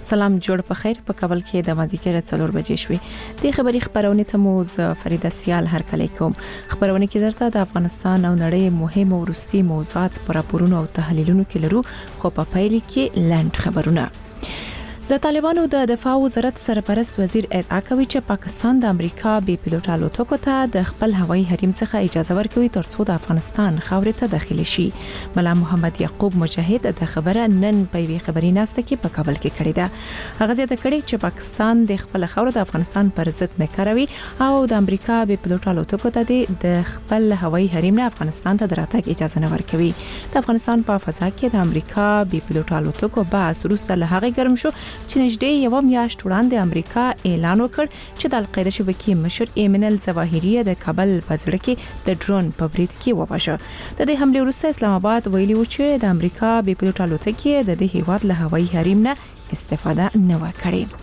سلام جوړ په خیر. په کابل کې د مازیګر 4 بجې شوې. د خبري خبرونه ته مو فريده سیال هرکلی کوم. خبرونه کې درته د افغانستان او نړۍ مهم او وروستي موضوعات پر راپورونو او تحلیلونو کې لرو، خو په پیل کې لاند خبرونه. د طالبانو د دفاع وزارت سرپرست وزیر ادعا کوي چې پاکستان د امریکا بي پيلوټ الوتکو ته د خپل هوایي حریم څخه اجازه ورکوي ترڅو د افغانستان خاورې ته داخلي شي. ملا محمد یعقوب مجاهد د خبره نن په وی خبري ناسته کې په کابل کې کړې ده. هغه زیاته کړې چې پاکستان د خپل خاور د افغانستان پر ضد نه کاروي او د امریکا بي پيلوټ الوتکو ته د خپل هوایي حریم نه افغانستان ته دراتګ اجازه نه ورکوي. د افغانستان په فضا کې د امریکا بي پيلوټ الوتکو باس وروسته له هغه ګرم شو چې نږدې یو میاشت وړاندې امریکا اعلان وکړ چې د القاعده شبکې مشر ایمن الظواهری د کابل په ځړ کې د ډرون په برید کې وواژه. د دې حمله وروسته اسلام آباد ویلي و چې د امریکا بي پيلوټ الوتکې د دې هیواد له هوایي حریم نه استفاده نه وکړي.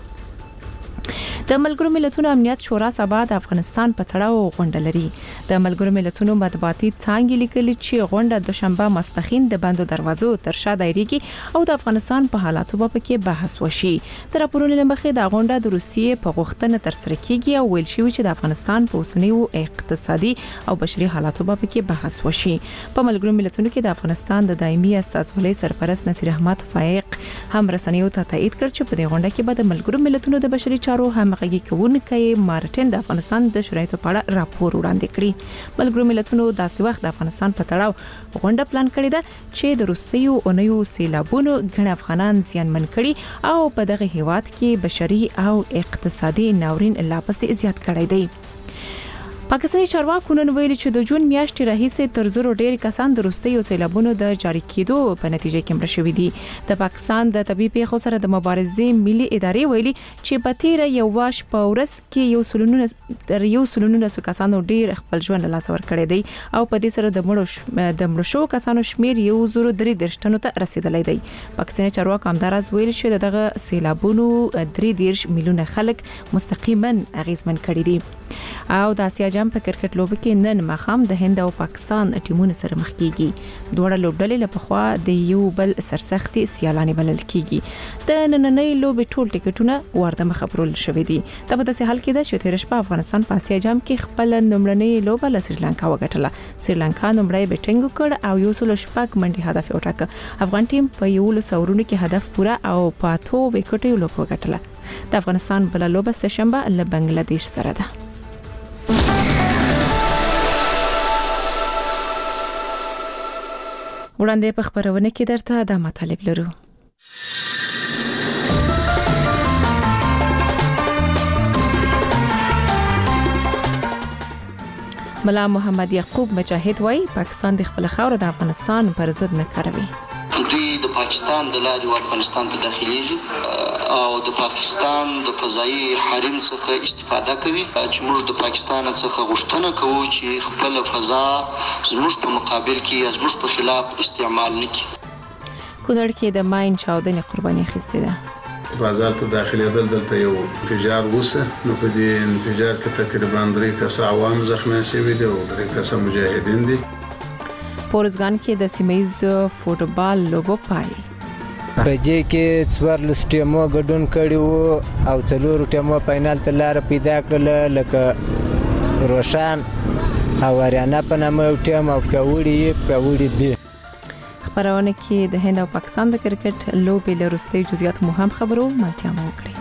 د ملګرو ملتونو امنیت شورا سبا د افغانستان په تړاو غونډه لري. د ملګرو ملتونو مطبوعاتي څانګې لیکلي چې غونډه دوشنبه ماسپښین د بندو دروازو تر شا دایریږي او د افغانستان په حالاتو په کې بحث وشي. د راپورونو لمخې د غونډه د روسیې په غوښتنه تر سره کیږي او ویل شوی چې د افغانستان په اوسنیو اقتصادي او بشري حالاتو په کې بحث وشي. په ملګرو ملتونو کې د افغانستان د دایمي استازولۍ سرپرست نصیر احمد فائق هم رسنیو ته تایید کړ چې په دې غونډه کې به د ملګرو ملتونو د بشري چارو همغږي کوونکی مارټین د افغانستان د شرایطو په اړه راپور وړاندې کړی. ملګرو ملتونو داسې وخت د افغانستان په تړاو غونډه پلان کړې ده چې د روسیو اونیو سیلابونو غن افغانان زیانمن کړي او په دغه هیواد کې بشري او اقتصادي ناورین لا پسې زیات کړی دی. پاکستاني چارواکو نن ویلي چې د جون میاشتې راهیسې تر زرو ډېر کسان د روسیو سیلابونو د جاری کېدو په نتیجه کې مړه شوي دي. د پاکستان د طبي پیښو سره د مبارزې ملي ادارې ویلي چې په تیر یو واش په ورځ کې یو سلونونه کسانو ډېر خپل ژوند له لاسه ورکړی دی او په دې سره د مړو شو کسانو شمیر 1.3 تنو ته رسیدلی دی. پاکستاني چارواکو همداراز ویلي چې دغه سیلابونو 3 میلیونه خلک مستقیما اغیزمن کړي دي. او د اسیا جام په کرکټ لوبه کې نن مخام د هند او پاکستان ټیمونو سره مخ کیږي. دوه لوبډلې له پخوا د یو بل سرسختي سیالانې بلل کیږي. د نننۍ لوبې ټول ټیکټونه ورته مخبرول شوې دي. دا په داسې حال کې ده چې تیر شپه افغانستان په اسیا جام کې خپل نمړنۍ لوبه له سریلانکا وګټله. سریلانکا نمړی بیټینګ وکړ او 106 منډي هدف وټاکه. افغان ټیم په 11 ورونو کې هدف پورا او په 8 وکټو لوب وګټله. د افغانستان بل لوبه سه شنبه له بنگلاديش سره ده. وړاندې په خبرونه کې درته د مطالب لرو. ملا محمد یعقوب مجاهد وايي پاکستان د خپل خاور د افغانستان پر ضد نه کاروي. دوی د پاکستان د لارې افغانستان ته داخليږي او د پاکستان د فضائي حریم څخه استفاده کوي چې موږ د پاکستان څخه غوښتنه کوو چې خپل فضا زموږ په مقابل کې زموږ په خلاف استعمال نکړي. کونړ کې د ماین چاودنې قرباني اخیستې ده. بازار ته داخليدل دلته یو انفجار وسه نو په دې انفجار کې تقریبا 3 کسه عوام زخمي شوي دي او 3 کسه مجاهدین دي. پورزګان کې د سیمایز فوټبال لوبو پای په دې کې څوار لسټیمو ګډون کړي وو او څلور ټیمو فائنل ته لار پیدا کړل لکه روشان او اریانا په نامه ټیم او پیوړی بي. خبرونه کې د هند او پاکستان د کرکټ لوبې له وروستي جزئیات مهم خبرو ملتیا مو کړی.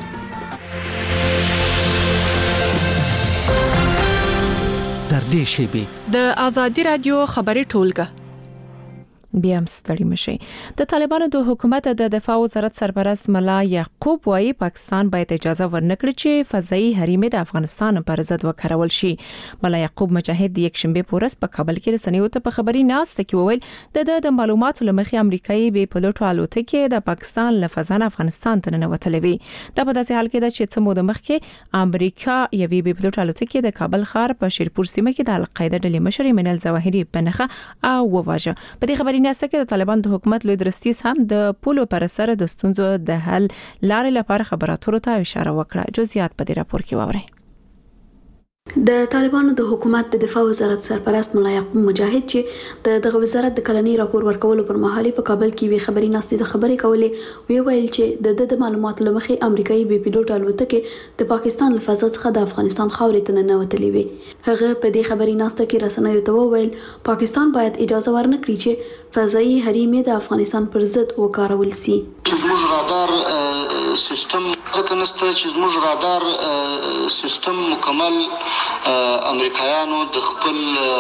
تر دې شی د آزادي رادیو خبري ټولګه بیا هم ستړي مشي. د طالبانو د حکومت د دفاع وزارت سرپرست ملا یعقوب وايي پاکستان باید اجازه ورنکړي چې فضائي حریم د افغانستان پر ضد وکړول شي. ملا یعقوب مجاهد د یک شنبه پورس په کابل کې رسنیو ته په خبري ناسته کې وویل د معلوماتو لمخې امریکایي بي پيلوټ الوتکې د پاکستان له فضا افغانستان ته ننوتلې وي. دا په داسې حال کې ده چې څه موده مخکې امریکا یوې بي پيلوټ الوتکې د کابل ښار په شیرپور سیمه کې د القاعده ډلې مشر ایمن الظواهری بنخه او وواژه. په دې خبري ناسته کې د طالبان د حکومت لوی درستیز هم د پولو پر سر د ستونزو د حل لارې لپاره خبراتو ته اشاره وکړه. جزئیات په دې راپور کې واورئ. د طالبانو د حکومت د دفاع وزارت سرپرست ملا یعقوب مجاهد چې دغه وزارت د کلنی راپور ورکولو پر مهال په کابل کې وی خبري ناستې د خبرې کولې وی ویل چې د معلوماتو لمخې امریکایي بي پيلوټ الوتکې د پاکستان له فضا څخه د افغانستان خاورې ته ننوتلې وي. هغه په دې خبري ناسته کې رسنیو ته وویل پاکستان باید اجازه ورنکړي چې فضایي حریم د افغانستان پر ضد وکارول شي. موږ رادار سیستم ځکه نشته چې موږ رادار سیستم مکمل امریکایانو د خپل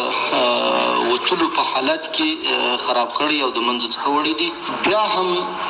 وټلو په حالت کې خراب کړی او د منځ څخه وړي دي. بیا هم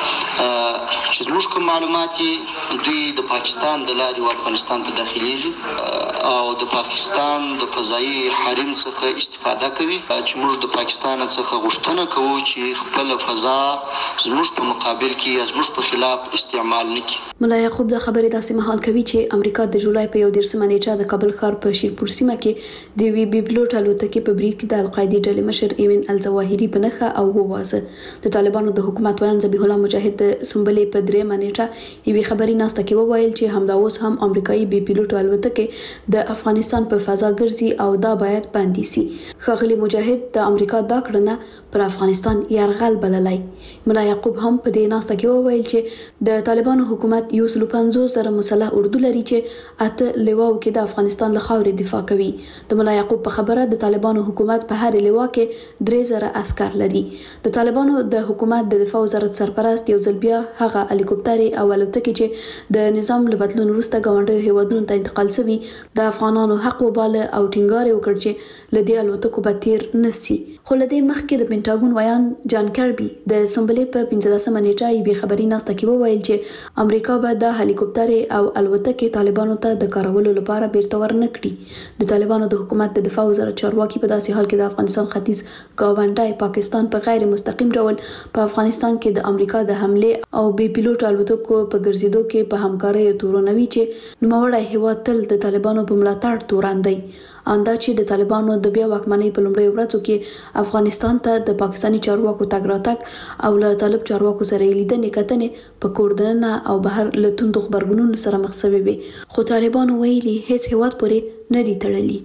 چې موږ کوم معلومات دوی د پاکستان د لارې افغانستان ته داخليږي او د پاکستان د فضایي حریم څخه استفاده کوي چې موږ د پاکستان څخه غوښتنه کوو چې خپل فضا زموږ په مقابل کې زموږ په خلاف استعمال نکړي. ملا یعقوب د خبرې داسې مهال کوي چې امریکا د جولای په 11 نیټه د کابل ښار په شیرپور سیمه کې د وی بي پيلوټ الوتکې په بریک د القاعده ډلې مشر ایمن الزواهری په نخښه او ووازه. د طالبانو د حکومت ویان ذبیح الله مجاهد د سنبلې په 3 نیټه یوه خبري ناسته کې وویل چې همدا اوس هم امریکایي بي پيلوټ الوتکې د افغانستان په فضا ګرځي او دا باید بندي سي. ښاغلي مجاهد د امریکا دا کړنه پر افغانستان يرغل بللای. ملا یعقوب هم په دې ناسته کې وویل چې د طالبانو حکومت 150,000 مسلح اردو لري چې اته لیواو کې د افغانستان له خاورې دفاع کوي. د ملا یعقوب په خبره د طالبانو حکومت په هر لیوا کې 3,000 عسكر لري. د طالبانو د حکومت د دفاع وزارت سرپرست یو ځل بیا هغه هلیکوپټر او الوتکې چې د نظام له بدلون وروسته ګاونډیو هیوادونو ته انتقال شوی د افغانانو حق وباله او ټینګار وکړ چې لدی الوتکو به تیر نسی. خو لدی مخکې د پینټاګون ویان جان کربي د سنبلې په 15 نیټه یې خبري ناسته کې وویل چې امریکا به د هلیکوپټر او الوتکې طالبانو ته د کارولو لپاره بیرته ورنکړي. د طالبانو د حکومت د دفاع وزارت چارواکي په داسې حال کې د افغانستان ختیځ گاونډي پاکستان په غیر مستقیم ډول په افغانستان کې د امریکا د حمله او بي پيلوټ الوتکو په ګرځېدو کې په همکارۍ تورنوي چې نوموړی هیواد تل د طالبانو په ملاتړ توراندي. اندا چې د طالبانو د بیا واکمنۍ په لومړۍ ورځو کې افغانستان ته د پاکستاني چارواکو تګ راتګ او له طالب چارواکو سره لیدنې کتنې په کوردنه او بهر له توندو خبرګونونو سره مخ شوي وي. خو طالبانو ویلي هیڅ هیواد پورې نه دي تړلي.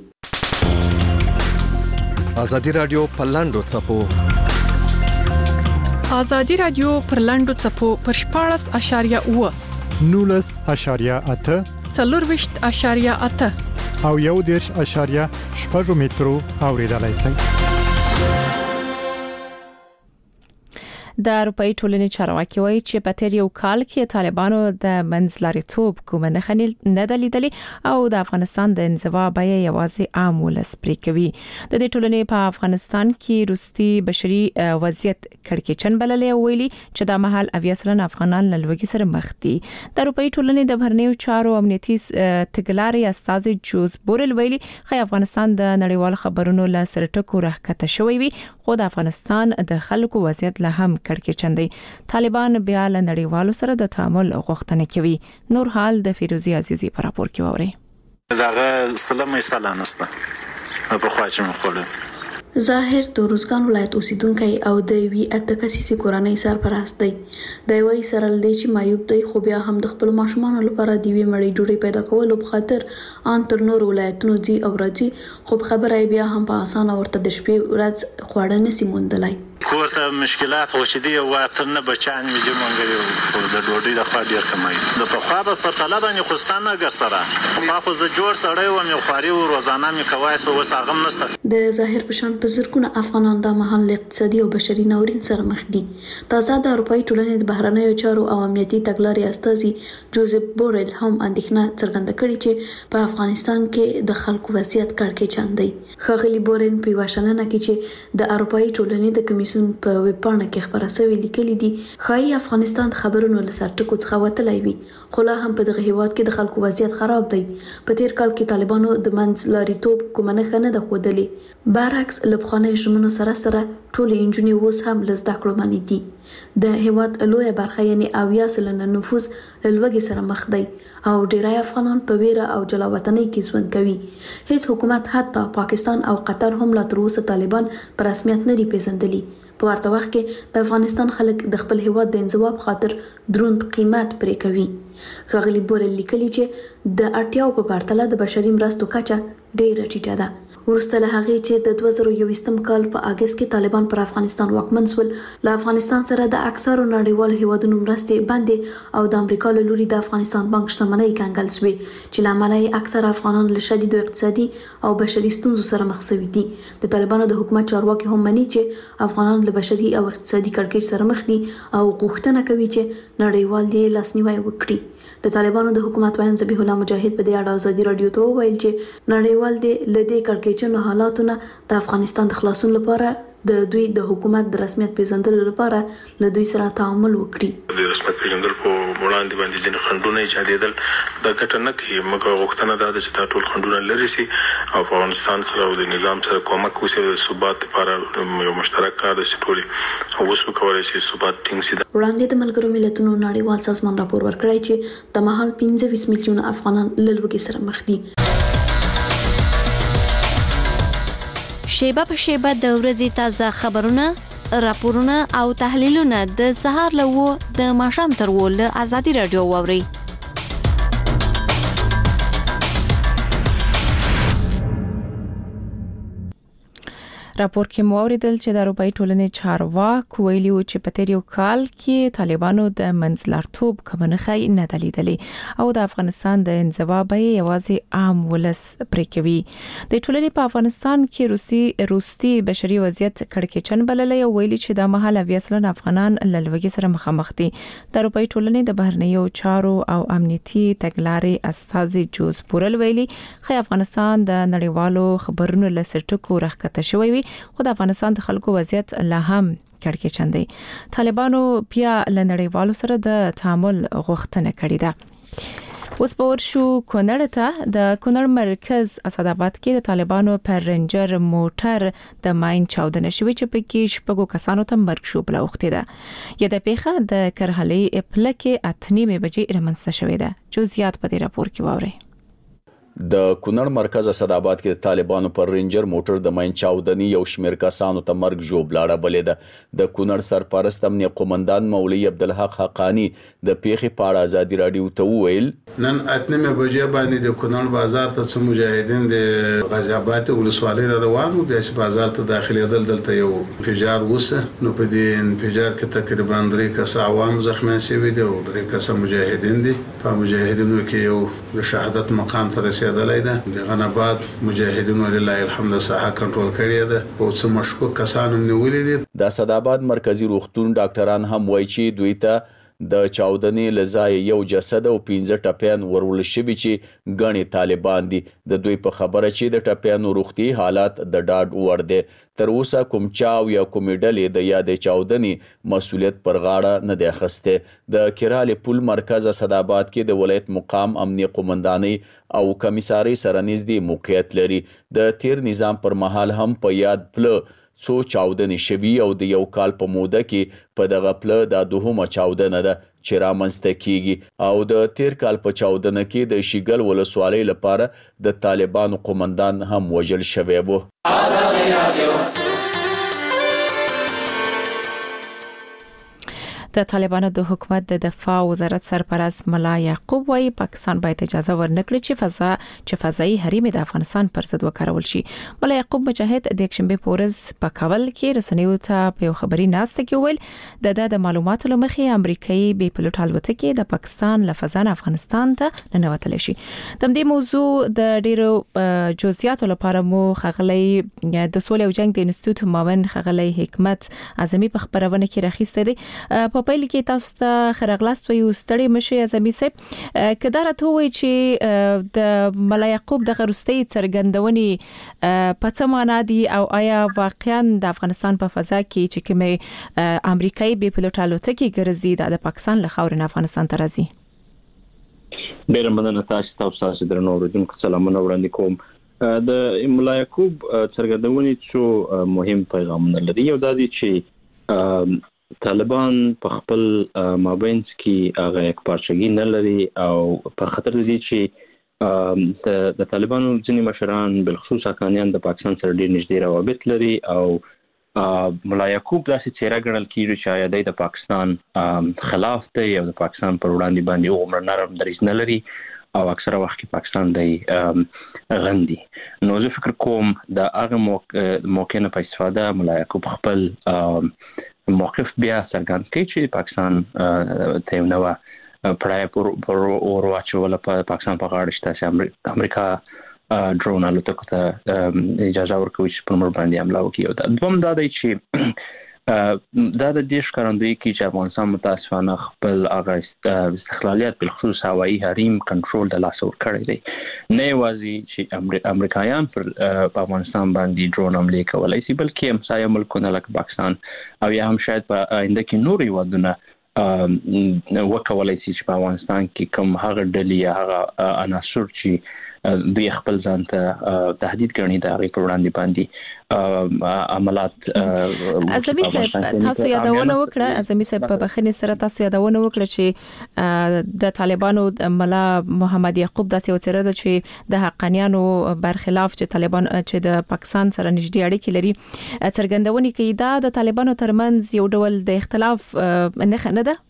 ازادي رادیو په لاندو چپو ازادي رادیو پر لاندو چپو پر 14.9 19.8 24.8 او 1.8 مترو اوریدلای شئ. د اروپאי ټولنې چارواکي وایي چې په تیر یو کال کې طالبانو د منځلاریتوب کوم نه دلیدلې او د افغانستان د انزوا بیه یوازې عام ولس پرې کوي. د دې ټولنې په افغانستان کې روسي بشري وضعیت کړکېچن بللې ویلي چې د مهال اویاسرن افغانان له لوګي سره مخ دي. د اروپאי ټولنې د بهرنیو چارو امنیتي تګلارې استاذ جوز بورل ویلي خو افغانستان د نړیوال خبرونو له سرټکو راکته شوی وي خو د افغانستان د خلکو وضعیت له هم کړکېچن دی. طالبان بیا له نړیوالو سره د تعامل غوښتنه کوي. نور حال د فیروزی عزیزی پر راپور کې ووري. داغه سلامي سلامسته په خواچم خوله ظاهر د روزګان ولایت اوسیدونکو او د وی اتکاسي کورنۍ سرپرست دی. د وی سره لدی چې مایوب دی خو بیا هم د خپل ماشومان لپاره دی وی مړی ډوډۍ پیدا کول په خاطر ان تر نور ولایتونو ځي او راځي خو خبره بیا هم په اسانه ورته د شپې ورځ خواړه نسی موندلای. کوته مشکلات خو چې دی واتر نه بچان میږي مونږ د ډوډۍ د خوا ډیر کمای د په خوا په طلب باندې خوستانه ګرځره ما خو ز جوړ سړی و مې خوري او روزانه مې کوای سو وساغم نسته. د ظاهر پشان په زرګونه افغانان د محل اقتصادي او بشري ناورین سره مخ دي. تازه د اروپאי ټولنې د بهرنیو چارو او امنیتي تګلارې استاذ جوزف بورل هم اندېښنه څرګنده کړې چې په افغانستان کې د خلکو وضعیت کړکېچن دی. ښاغلي بورن په واشنګټن کې چې د اروپאי ټولنې د کمیسیون په ویبپاڼه کې خبره شوې لیکلي دي خای افغانستان خبرونو له سرټکو څخه وتلای وي خو لا هم په دغه هیواد کې د خلکو وضعیت خراب دی. په تیر کال کې طالبانو د منځلاریتوب کومه نه ده ښودلې. برعکس لبخانه ژمنو سره ټول انجونی اوس هم لزده کړو باندې دي. د هیواد لویه برخه یعنی 80% نفوس له لوږې سره مخ دی او ډیری افغانان په ویره او جلاوطنۍ کې ژوند کوي. هیڅ حکومت حتی پاکستان او قطر هم لا تر اوسه طالبان په رسمیت نه دي پیژندلي. په ورته وخت کې د افغانستان خلک د خپل هیواد د انزوا په خاطر دروند قیمت پرې کوي. ښاغلي بورل لیکلي چې د اړتیاو په پرتله د بشري مرستو کچه ډېره ټیټه ده. ورسته له هغې چې د 2021 کال په اگست کې طالبان پر افغانستان واکمن شول، له افغانستان سره د اکثرو نړیوالو هیوادونو مرستې بندې او د امریکا له لوري د افغانستان بانک شتمنۍ کنګل شوې چې له امله یې اکثره افغانان له شدیدو اقتصادي او بشري ستونزو سره مخ شوي دي. د طالبانو د حکومت چارواکي هم مني چې افغانان له بشري او اقتصادي کړکېچ سره مخ دي او غوښتنه کوي چې نړیوال دې لاسنیوی وکړي. د طالبانو د حکومت وایي ذبیح الله مجاهد په دې اړه ازادي رادیو ته وویل چې نړیوال دې له دې کړکېچونو حالاتونه د افغانستان د خلاصون لپاره د دوی د حکومت د رسمیت پیژندلو لپاره له دوی سره تعامل وکړي. د رسمیت پیژندل په وړاندې باندې ځینې خنډونه ایجادېدل د ګټه نه کوي، مګر غوښتنه دا ده چې دا ټول خنډونه لرې شي او افغانستان سره او د نظام سره کومک وشي د ثبات لپاره یو مشترک کار د ټولي او وسو کولای شي ثبات ټینګ شي. وړاندې د ملګرو ملتونو نړیوال سازمان راپور ورکړی چې د مهال 15 میلیونه افغانان له لوږې سره مخ دي. شیبه په شیبه د ورځې تازه خبرونه، راپورونه او تحلیلونه د سهار له 9 د ماښام تر 10 له ازادي رادیو واوري. راپور کې مو اوریدل چې د اروپאי ټولنې چارواکو ویلي و چې په تیر یو کال کې طالبانو د منځلارتوب کمنخي نه دلیدلې او د افغانستان د انزوا به یوازې عام ولس پرې کوي. د ټولنې په افغانستان کې روسي بشري وضعیت کړکېچن بللې او ویلي چې د مهال 20 افغانان له لوږې سره مخامخ دي. د اروپאי ټولنې د بهرنیو چارو او امنیتي تګلارې استاذ جوز پورل ویلي چې افغانستان د نړیوالو خبرونو لسرټکو راخته شوی وي، خو د افغانستان د خلکو وضعیت لا هم کړکېچن دی. طالبانو بیا له نړیوالو سره د تعامل غوښتنه کړې ده. اوس په ورشو کونړ ته د کونړ مرکز اسداباد کې د طالبانو پر رنجر موټر د ماین چاودنه شوې چې په کې شپږو کسانو ته مرګ شو بل وخت ده. یا د پیخه د کرهلې پلکه 8:30 بجې رمنځته شوې ده. جزئیات په دې راپور کې واورئ. د کونړ مرکز اسداباد کې د طالبانو پر رینجر موټر د ماین چاودنې یو شمېر کسانو ته مرګ ژوبلاړه بلې ده. د کونړ سرپرست امنیه قومندان مولوي عبدالحق حقانی د پیښې په اړه ازادي رادیو ته وویل نن 8:30 بجې باندې د کونړ بازار ته څو مجاهدین د غازی آباد ولسوالۍ روان وو، بیا چې بازار ته داخليدل دلته یو انفجار وسه. نو په دې انفجار کې تقریبا 3 کسه عوام زخمیان شوي دي او 3 کسه مجاهدین دي. په مجاهدینو کې یو د شهادت مقام ته رسیدلی ده. د غنباد مجاهدینو لله الحمد ساحه کنټرول کړی ده او څه مشکوک کسان هم نیولې دي. د اسداباد مرکزی روغتون ډاکټران هم وایي چې دوی ته د چاودنې لزای یو جسد او 15 ټپيان ورول شوي چې غني طالبان دي. د دوی په خبره چې د ټپيانو روغتي حالات د ډاډ وړ دي. تر اوسه کوم چاو یا کوم ډلې د یادې چاودنې مسؤلیت پر غاړه نه دی اخیسته. د کراله پل مرکز اسداباد کې د ولایت مقام امنیه قومندانۍ او کمیساري سره نږدې موقعیت لري. د تیر نظام پر مهال هم په یاد پل څو چاودنې شوي او د یو کال په موده کې په دغه پله د دوهمه چاودنه ده چې رامنځته کیږي او د تیر کال په چاودنه کې د شیګل ولسوالۍ لپاره د طالبانو قومندان هم وژل شوی وو. د طالبانو د حکومت د دفاع وزارت سرپرست ملا یعقوب وايي پاکستان باید اجازه ورنکړي چې فضایي حریم د افغانستان پر ضد وکارول شي. ملا یعقوب مجاهد د یکشنبه په ورځ په کابل کې رسنیو ته په خبري ناسته کې ویل د معلوماتو لمخې امریکایي بې پلوټ الوتکې د پاکستان له فضا افغانستان ته ننوتل شي. د دې موضوع د ډیرو جزئیاتو لپاره مو خغلی د سولې او جنگ د انسټیټیوټ معاون خغلی حکمت اعظمي په خبرونه کې راخیسته دي. په پیل کې تاسو ته خرغلاست وي ستړي مشي اعظمي صاحب کدار ته وي چې د ملا یعقوب د غرستي څرګندونې په څه معنا دي او آیا واقعا د افغانستان په فضا کې چې کومه امریکایي بې پلوټ الوتکې ګرځي د پاکستان له خاورې افغانستان ته راځي؟ ډېر مننه تاسو درنو اوریدونکو سلامونه وړاندې کوم. د ملا یعقوب څرګندونې څو مهم پیغامونه لري. یو دا دی چې طالبان په خپل مابینس کې هغه یک پارچګي نه لري او په خطر دي چې د طالبانو ځینې مشران بلخصوص حقانیان د پاکستان سره ډېر نږدې روابط لري او ملا یعقوب داسې څیره ګڼل کیږي چې د پاکستان خلاف دی او د پاکستان پر وړاندې باندې عمر نرم دریځ نه لري او اکثره وخت کې پاکستان دی غندي. نو زه فکر کوم د هغه موقع نه په استفاده ملا یعقوب خپل موقف بیا څرګند کړي چې پاکستان ته نو پړای پر اور واچول په پاکستان په غاړه شته چې امریکا ډرون الوتکو ته اجازه ورکوي چې پر مر باندې حمله وکړي. او دوم دا دی چې دا د دې ښکارندوی کې چې افغانستان متاسفانه خپل هغه استقلالیت په خصوص هوایي حریم کنټرول د لاس ور کړی دی. نه یوازې چې امریکایان پر افغانستان باندې ډرون حمله کولای شي بلکې همسایه ملکونه لکه پاکستان او یا هم شاید په آینده کې نور هیوادونه وکولای شي چې په افغانستان کې کوم هغه ډلې یا هغه عناصر چې دوی خپل ځان ته تهدید ګڼي د هغې پر وړاندې باندې عملات. اعظمي صاحب تاسو یادونه وکړه اعظمي صاحب په بخښنې سره تاسو یادونه وکړه چې د طالبانو ملا محمد یعقوب داسې وڅره ده چې د حقانیانو برخلاف چې طالبان چې د پاکستان سره نږدې اړیکې لري څرګندونې کوي دا د طالبانو ترمنځ یو ډول د اختلاف نه ده.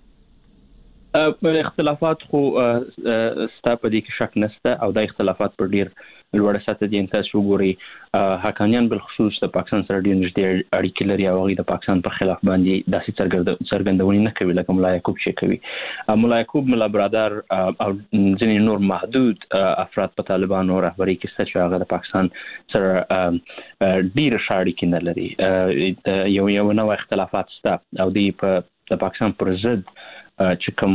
اختلافات خو ستا په دې کې شک نشته او دا اختلافات پر ډیر لوړه سطح دي. تاسو ګورئ حقانیان بل خصوص د پاکستان سره ډیر نږدې اړیکې لري او هغه د پاکستان په خلاف باندې داسې څرګندونې نه کوي لکه ملا یعقوب چې کوي. ملا یعقوب ملا برادر او ځینې نور محدود افراد په طالبانو رهبري کې ست چې هغه د پاکستان سره ډیر اړیکې نه لري. یو نوع اختلافات سته او دی په پاکستان پر ضد چې کوم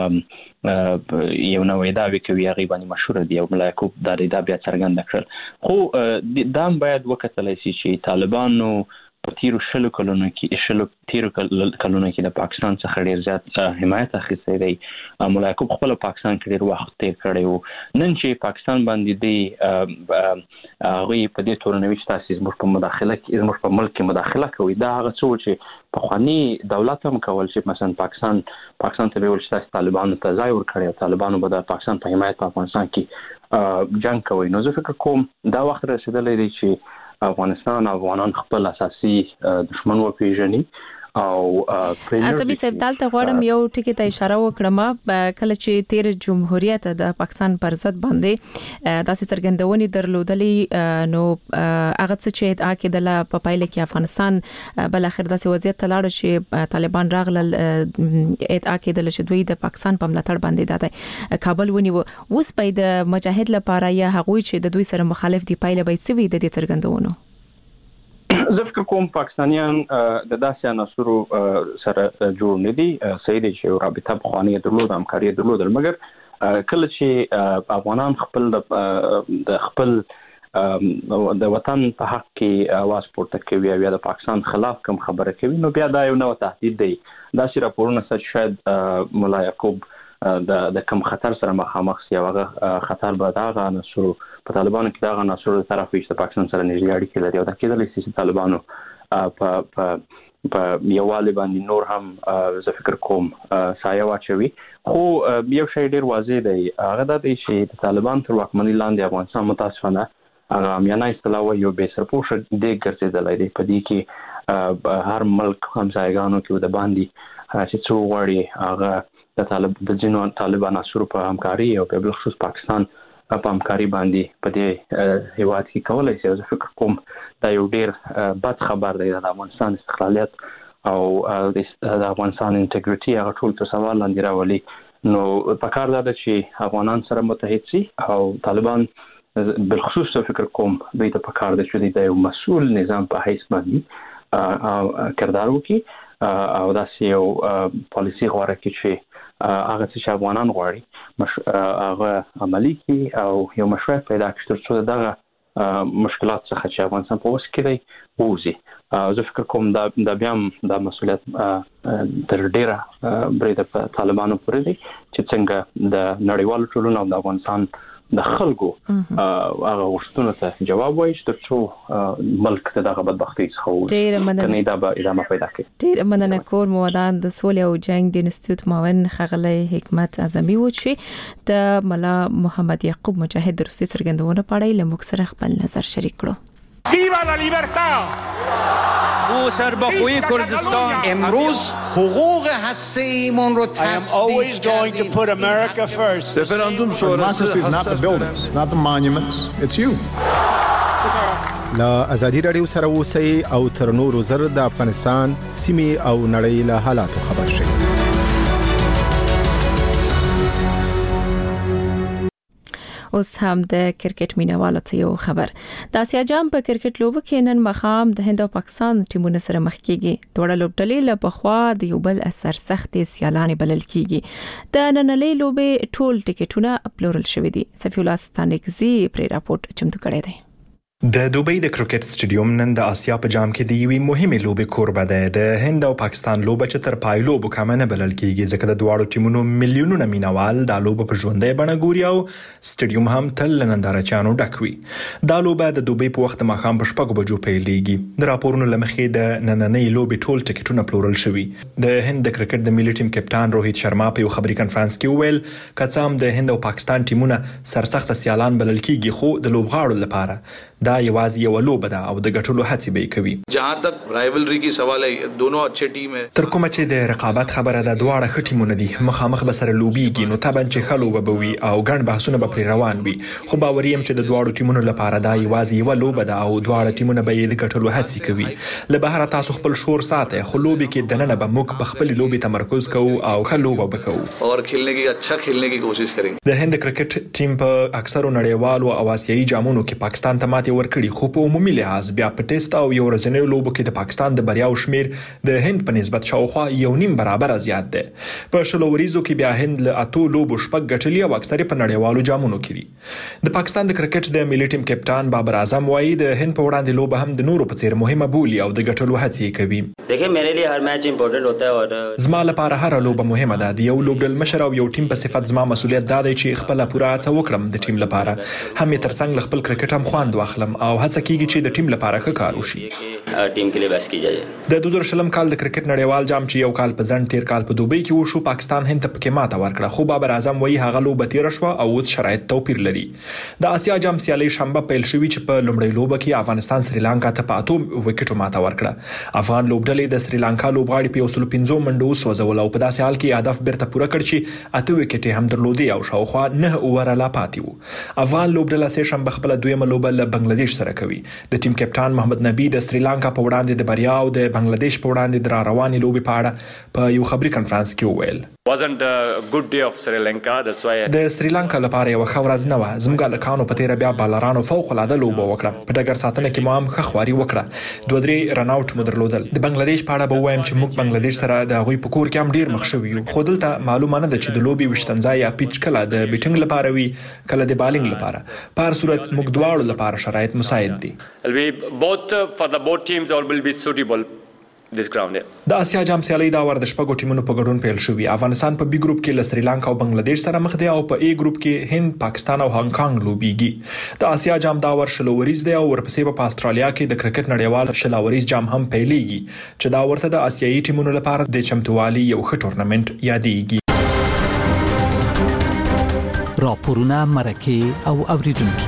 یو نوې داوی کوي هغه باندې مشهور دی او ملا یعقوب دا بیا څرګند کړل. خو دا باید وکتل شي چې طالبانو په تیرو کلونو کې د پاکستان څخه ډیر زیات حمایت اخیستی دی. ملا یعقوب خپل پاکستان کې ډیر وخت تیر کړی و. نن چې پاکستان باندې دی هغه په دې تورنوي چې تاسو زموږ په مداخله کې زموږ په ملک کې مداخله کوي دا هغه څه چې په خواني دولت هم کول چې مثلا پاکستان ته ویل چې تاسو طالبانو ته ځای ورکړی او طالبانو به د پاکستان په حمایت په افغانستان کې جنگ کوي. نو زه فکر کوم دا وخت رسیدلی دی چې افغانستان افغانان خپل اساسي دشمن وپیژني او اعظمي صاحب دلته غواړم یو ټکی ته اشاره وکړم کله چې تیر جمهوریت د پاکستان پر ضد باندې داسې څرګندونې درلودلې نو هغه څه چې ادعا کېدله په پایله کې افغانستان بل اخر داسې وضعیت ته لاړ چې طالبان راغلل ادعا کېدله چې دوی د پاکستان په ملاتړ باندې د کابل ونیو. اوس په د مجاهد لپاره یا هغوی چې د دوی سره مخالف دي پایله به څه وي د دې څرګندونو؟ زه فکر کوم پاکستانیان د داسې عناصرو سره جوړ نه دي. صحیح دی چې رابطه بخوانی درلود همکاري درلودل مګر کله چې افغانان خپل د خپل د وطن په حق کې आवाज پورته کوي او د پاکستان خلاف کوم خبره کوي نو بیا دا یو نوع تهدید دی. داسې راپورونه چې شاید ملا یعقوب د کم خطر سره مخامخ شي او هغه خطر به دا عناصر په طالبانو کې دا عناصر د طرف چې پاکستان سره نږدې اړیکې لري او دا کېدلی شي چې طالبانو په یووالي باندې نور هم زه فکر کوم سایه واچوي. خو یو شی ډیر واضح دی هغه دا دی چې د طالبان تر واکمنۍ لاندې افغانستان متاسفانه هغه میانه اصطلاح یو بې سرپوشه دی ګرځېدلی دی. په دې کې هر ملک همسایګانو کې د باندې چې څو غواړي هغه د ځینو طالب عناصرو په همکاري او په خصوص پاکستان په همکاري باندې په دې هیواد کې کولای شي. زه فکر کوم دا یو ډیر بد خبر دی د افغانستان استقلالیت او د افغانستان انټیګریټي هغه ټول ته سوال لاندې راولي. نو په کار دا چې افغانان سره متحد شي او طالبان بالخصوص فکر کوم دوی ته په کار دی چې د یو مسؤل نظام په حیث باندې کردار وکړي او داسې یو پالیسي غوره کړي چې هغه چې افغانان غواړي هغه عملی کړي او یو مشروعیت پیدا کړي تر څو دغه مشکلات څخه چې افغانستان په وس کې دی ووځي. زه فکر کوم دا بیا هم دا مسؤلیت تر ډیره برید په طالبانو پورې دی چې څنګه د نړیوالو ټولنو او د افغانستان د خلکو هغه غوښتنو ته جواب وایي تر څو ملک ته دغه بدبختۍ څخه وځي کنه دا به ادامه پیدا کوي. ډیر مننه کور مودان د سولې او جنگ د انسټیټیوټ معاون ښاغلی حکمت اعظمي و چې د ملا محمد یعقوب مجاهد درسته څرګندونه پاړی له موږ سره خپل نظر شریک کړو. ¡Viva la libertad! او سربخوی کردستان امروز حقوق هسته‌ایمون رو تثبیت کردیم. رفراندوم شورای is not the buildings, it's not the monuments, it's you. لا ازادي رادیو سره اوسئ او تر نورو زر د افغانستان سیمې او نړۍ له حالاتو خبر شئ. اوس هم د کرکټ مینوالو ته یو خبر. د اسیا جام په کرکټ لوبو کې نن مخام د هند او پاکستان ټیمونو سره مخ کیږي. دوړه لوبډلې له بخوا د یو بل اثر سختې سیالانې بلل کیږي. د نننۍ لوبې ټول ټیکټونه پلورل شوې دي. صفی الله ستانکزی پر راپورټ چمتو کړی دی. د دوبۍ د کرکټ سټیډیوم نن د آسیا په جام کې د یوې مهمې لوبې کوربه ده. د هند او پاکستان لوبه چې تر پای لوبو کم نه بلل کیږي ځکه د دواړو ټیمونو میلیونونه مینوال د لوبه په ژوندۍ بڼه ګوري او سټیډیوم هم تل نندارچیانو ډک وي. دا لوبه د دوبۍ په وخت ماښام په 6 بجو پیلېږي. د راپورونو لمخې د نننۍ لوبې ټول ټیکټونه پلورل شوي. د هند د کرکټ د ملي ټیم کپټان روهیت شرما په یو خبري کانفرنس کې وویل کڅام د هند او پاکستان ټیمونه سرسخت سیالان بلل کیږي خو د لوبغاړو لپاره دا یوازې یو لوبه ده او د ګټلو هڅې به کوي. جهاں تک رایولری کی سوال ہے دونوں اچھے ټیم ہے. تر کومه چې د رقابت خبره ده دواړه ښه ټیمونه دي مخامخ به سره لوبيږي نو طبعا چې خلوبه به وي او ګڼ بحثونه به پر روان وي خو باور یم چې د دواړو ټیمونو لپاره دا یوازې یو لوبه ده او دواړه ټیمونه به د ګټلو هڅې کوي. له بهر تاسو خپل شور ساته خو لوبي کې دننه به موږ په خپل لوبي تمرکز کوو او خلوبه وکړو اور کھیلنے کی اچھا کھیلنے کی کوشش کریں. د هند کرکټ ټیم په اکثرو نړیوالو او آسیایي جامونو کې پاکستان ته ماتې ورکړي خو په عمومي لحاظ بیا په ټیسټ او یو ورځنیو لوبو کې د پاکستان د بریاو شمیر د هند په نسبت شاوخوا 1.5 برابر زیات دی. په شلو وریزو کې بیا هند له 8 لوبو شپږ ګټلي او اکثر په نړیوالو جامونو کې دي. د پاکستان د کرکټ د ملي ټیم کپټان بابر اعظم وایي د هند په وړاندې لوبه هم د نورو په څیر مهمه بولي او د ګټلو هڅې کوي. دیکھیں میرے لیے هر میچ امپورټنٹ ہوتا ہے اور زما لپاره هر لوبه مهمه ده. د یو لوبډل مشر او یو ټیم په صفت زما مسولیت دا دی چې خپل پوره هڅه وکړم د ټیم لپاره هم ترڅنګ خپل کرکټ هم خواند واخلم او هڅه کیږي چې د ټیم لپاره ښه کار وشي. ټیم کې بس کیږي. د 2000 کال د کرکټ نړیوال جام چې یو کال په ځن تیر کال په دوبۍ کې وشو پاکستان هند ته پکې ماته ورکړه خو بابر اعظم وایي هغه لوبه تیر شو او اوس شرایط توپیر لري. د آسیا جام سیالي شنبه پیل شوې چې په لومړۍ لوبه کې افغانستان سریلانکا ته په 8 وکټو ماته ورکړه. افغان لوبډلې د سریلانکا لوبغاړي په 115 منډو وسوځول او په داسې حال کې هدف بیرته پوره کړ چې 8 وکټې هم درلودي او شاوخوا 9 اوور لا پاتې وو. افغان لوبډله سه شنبه خپل دویمه لوبه له بنگلاديش سره کوي. د ټیم کپټان محمد نبی د سریلانکا په وړاندې د بریا او د بنگلاديش په وړاندې د رواني لوبې په اړه په یو خبري کانفرنس کې وویل wasn't a good day of Sri Lanka that's why د سریلانکا لپاره یو ښه ورځ نه و. زموږ لکانو په تیر بیا بالرانو فوق العاده لوبه وکړه. په ډګر ساتنه کې مو هم ښه خواري وکړه. 2-3 رن اوټ مو درلودل. د بنگلاديش په اړه به وایم چې موږ بنگلاديش سره د غوي په کور کې هم ډیر مخ شوی یو خو دلته معلومه نه ده چې د لوبي وشتنځای یا پیچ کله د بیټینګ لپاره وي کله د بالینګ لپاره. په هر صورت موږ دواړو لپاره شرایط مساعد دي. both for the both teams all will be suitable this ground. د آسیا جام سیالي دا ور د شپږو ټیمونو په ګډون پیل شوې. افغانستان په بي ګروپ کې له سریلانکا او بنگلاديش سره مخ دی او په ای ګروپ کې هند، پاکستان او هانګ کانګ لوبيږي. د آسیا جام دا ور شلوریز دی او ورپسې په استرالیا کې د کرکټ نړیوال شلوریز جام هم پیلېږي چې دا ورته د آسیایي ټیمونو لپاره د چمتووالي یو ښه ټورنمنت یادېږي. راپورونه مرکه او اوریدونکو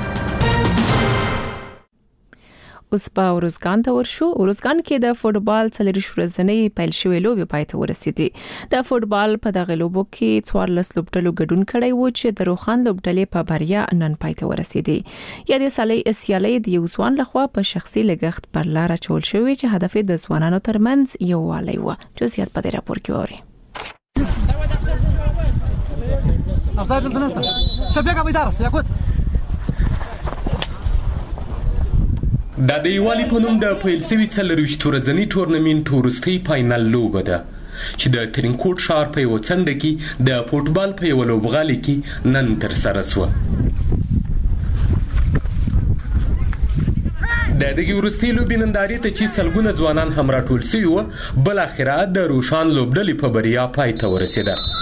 اوس په اورزګان ته ورشو. اورزګان کې د فوټبال څلریش ورځنۍ پیل شوې لوبې پای ته ورسېدې. د فوټبال په دغه لوبو کې 14 لوبډلو ګډون کړی و چې د روخان لوبډلې په بریا نن پای ته ورسېدې. یا د سیالۍ د یو ځوان لخوا په شخصي لګښت پر لار چول شوې چې هدف د ځوانانو ترمنځ یو والی و. جزئیات په دې راپور کې ووري. افضل دلته شبيكه بيدارس ياخذ د دیوالي په نوم د پیل سوي څلرویشت ورځني ټورنمنټ وروستۍ فاینل لوبه ده چې د ترینکوټ ښار په یوه څنډه کې د فوټبال په یوه لوبغالي کې نن ترسره شوه. د دغې وروستۍ لوبې نندارې ته چې سلګونه ځوانان هم راټول شوي وو بالاخره د روشان لوبډلې په بریا پای ته ورسېده.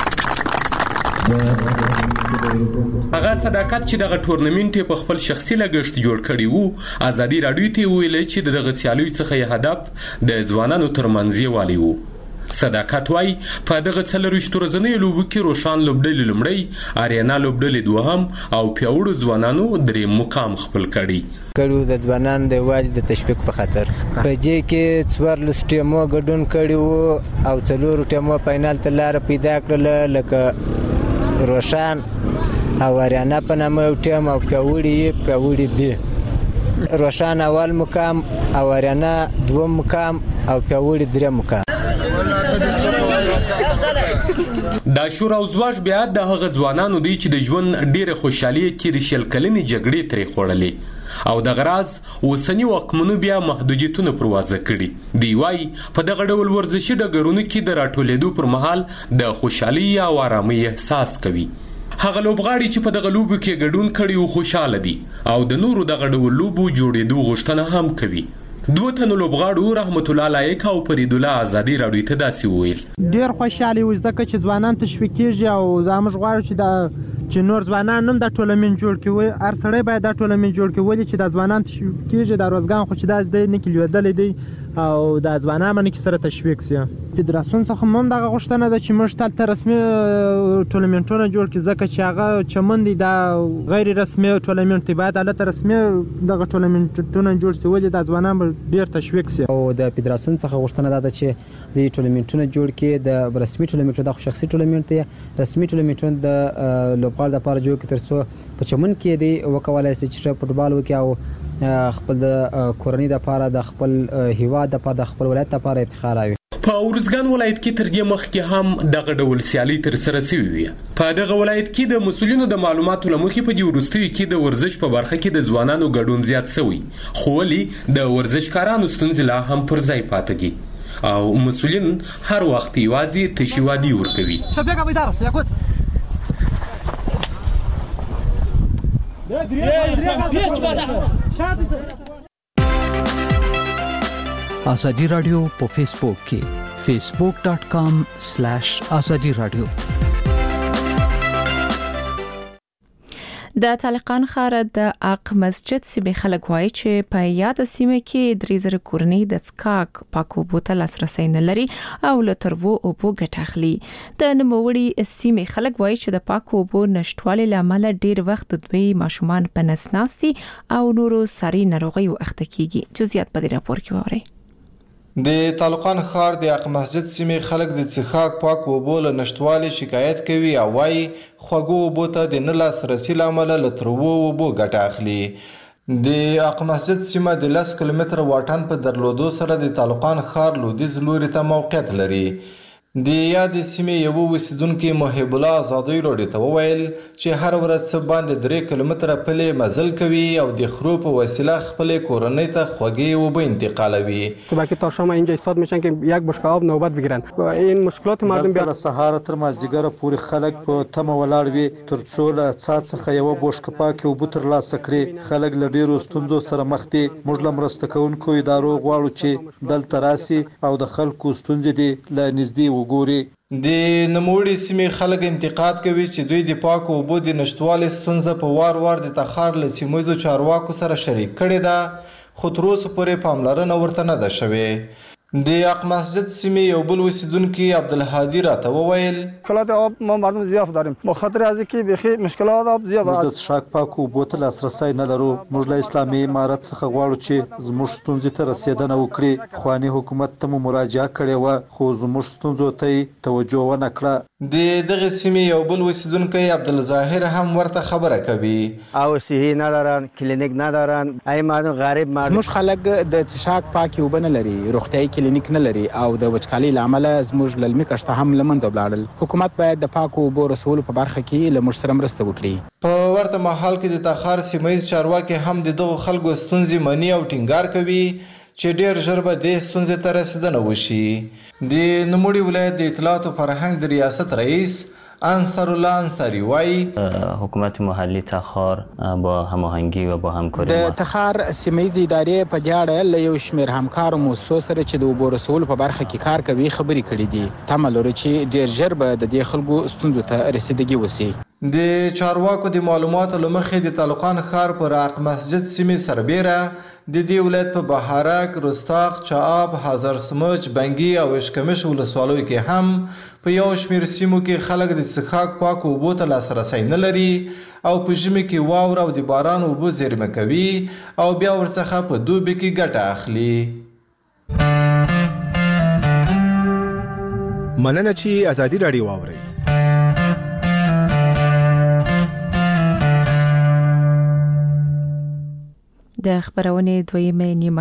هغه صداقت چې دغه ټورنمنټ په خپل شخصي لګښت جوړ کړی وو ازادي رادیو ته ویل چې دغه سیالیو څخه هدف د ځوانانو ترمنځ یووالی وو. صداقت وای په دغه 24 ورځنۍ لوبو کې روشان لوبډلې لومړی، آریانا لوبډلې دوهم او پیاوړو ځوانانو درې مقام خپل کړي د ځوانانو د والي د تشویق په خاطر په دې کې 14 ټیمو ګډون کړي وو او 4 ټیمو فائنل ته لار پیدا کړل، لکه روشان او آریانا په نامه یو ټیم او پیاوړي بي. روشان اول مقام او آریانا دوم مقام او پیاوړي دریم مقام. دا شور او زواج بیا د هغه ځوانانو دی چې د ژوند ډیره خوشحالي کې شل کلنې جګړې ترې خوړلې او د غراز اوسنی واکمنو بیا محدودیتونه پروازه کړي. دی وای په دغه ډول ورزشي ډګرونو کې د راټولېدو پر مهال د خوشحالي او آرامۍ احساس کوي. هغه لوبغاړي چې په دغه لوبو کې ګډون کړي او خوشاله دي او د نورو دغه ډول لوبو جوړېدو غوښتنه هم کوي. دوه تنو لوبغاړو رحمت الله لایق او فرید الله آزادی راډیو ته داسې وویل ډیر خوشاله و ځکه چې ځوانان تشویق کیږي او زموږ غواړو چې نور ځوانان هم د ټولنمن جوړ کړي، هر سړی باید د ټولنمن جوړ کړي چې د ځوانان تشویق کیږي د روزګان خو چې داس دی نه کلیدل دی او د ځوانان باندې سره تشویق سي. فدراسیون څخه هم دغه غوښتنه ده چې موږ ته رسمي ټولنمنټونه جوړ کړي ځکه چې هغه چمن دي د غیر رسمي ټولنمنټ باید البته رسمي دغه ټولنمنټونه جوړ سي ولې د ځوانان ډیر تشویق سي. او د فدراسیون څخه غوښتنه ده چې د ټولنمنټونه جوړ کړي د رسمي ټولنمنټ د شخصي ټولنمنټ دی رسمي ټولنمنټ د لوبغاړو لپاره جوړ کړي ترڅو په چمن کې دی وکولای شي چې فوټبال وکړي او خپل د کورنۍ لپاره د خپل هیواد لپاره د خپل ولایت لپاره افتخار وي. په ارزګان ولایت کې تر دې مخکې هم دغه ډول سیالي تر سره شوې وي. په دغه ولایت کې د مسؤلینو د معلوماتو لمخې په دې وروستیو کې د ورزش په برخه کې د ځوانانو ګډون زیات شوی، خو ولې د ورزشکارانو ستونزې لا هم پر ځای پاتې دي او مسؤلین هر وخت یوازې تشي وادي ورکوي. آزادی رادیو په فیسبوک کې facebook.com/azadi radio. د طالقان ښار د اق مسجد سیمه خلک وایي چې په یاد سیمه کې 3000 کورنۍ د څښاک پاکو بوتل لاسرسي نه لري او له تروو او بو ګټه اخلي. د نوموړي سیمه خلک وایي چې د پاکو بو نشټوالي لامل ډیر وخت د دوی ماشومان په نسناستي او نورو ساري ناروغي اخته کیږي. جزئیات په دې راپور کې ووري. د طالقان ښار د اق مسجد سیمې خلک د څښاک پاک اوبو له نشټوالي شکایت کوي او وايي خوږو اوبو ته د نه لاسرسي له امله له تروو اوبو ګټه اخلي. د اق مسجد سیمه د 10 کیلومتره واټن په درلودو سره د طالقان ښار لویدیځ لوري ته موقعیت لري. د یاد سیمې یو اوسیدونکو محب الله آزادی راډیو ته وویل چې هر ورځ څه باندې 3 کیلومتره پلې مزل کوي او د خرو په وسیله خپل کورنۍ ته خوږې اوبه انتقالوي. صبح تا شام اینجا ایستاد میشن که یک بشکه آب نوبت بگیرن و این مشکلات مردم بیا سهار تر مازدیګر پورې خلک په تمه ولاړ وي ترڅو له څاڅ څخه یو بشکه پاکه اوبه ترلاسه کړي. خلک له ډیرو ستونزو سره مخ دي. موږ له مرسته کوونکو ادارو غواړو چې دلته راسي او د خلکو ستونزې دي له نږدې وګوري. د نوموړي سیمې خلک انتقاد کوي چې دوی د پاکو اوبو د نشټوالي ستونزه په وار وار د تخار له سیمویزو چارواکو سره شریک کړې ده خو تر اوسه پورې پاملرنه ورته نه ده شوې. د اق مسجد سیمې یو بل اوسیدونکو عبدالهادي راته وویل مشکلات آب ما مردم ضعف داریم بخاطر از اینکه بخي مشکلات آب ضعف د څښاک پاکو اوبو ته لاسرسی نه لرو. موږ له اسلامي امارت څخه غواړو چې زموږ ستونزې ته رسیدنه وکړي. خواني حکومت ته مو مراجعه کړې و خو زموږ ستونزو ته توجه ونه کړه. د دغه سیمې یو بل اوسیدونکو عبدالظاهر هم ورته خبره کوي او صحي ندارن کلینیک ندارن ای مردم غریب مردم زموږ خلک د څښاک پاکي اوبه نه لري روغتيایي کلینیک نه لري او د وچکالۍ لامل زموږ للمي کشته هم لمنځه ولاړل. حکومت باید د پاکو اوبو رسولو په برخه کې له موږ سره مرسته وکړي. په ورته مهال کې د تخار سیمایي چارواکي هم د دغه خلکو ستونزې مني او ټینګار کوي چې ډیر ژر به د ستونزې ته رسیدنه وشي. د نوموړي ولایت د اطلاعات او فرهنګ د ریاست رئیس انصار الله انصاری وای حکومت محلی تخار با هماهنگی و با همکاری د تخار سیمایي ادارې په دې اړه له یو شمېر همکارو مؤسسو سره چې د اوبو رسولو په برخه کې کار کوي خبرې کړې دي. تمه لرو چې ډیر ژر به د دې خلکو ستونزو ته رسیدګي وشي. د چارواکو د معلوماتو لمخې د طالقان ښار پر اق مسجد سیمې سربېره د دې ولایت په بهارک، رستاق، چااب، حضر سمج، بنګي او اشکمش ولسوالیو کې هم په یو شمېر سیمو کې خلک د څښاک پاکو اوبو ته لاسرسی نه لري او په ژمي کې واوره او د باران اوبه زیرمه کوي او بیا ورڅخه په دوبي کې ګټه اخلي. مننه چې ازادي راډیو واورئ. د خبرونې دویمه نیمه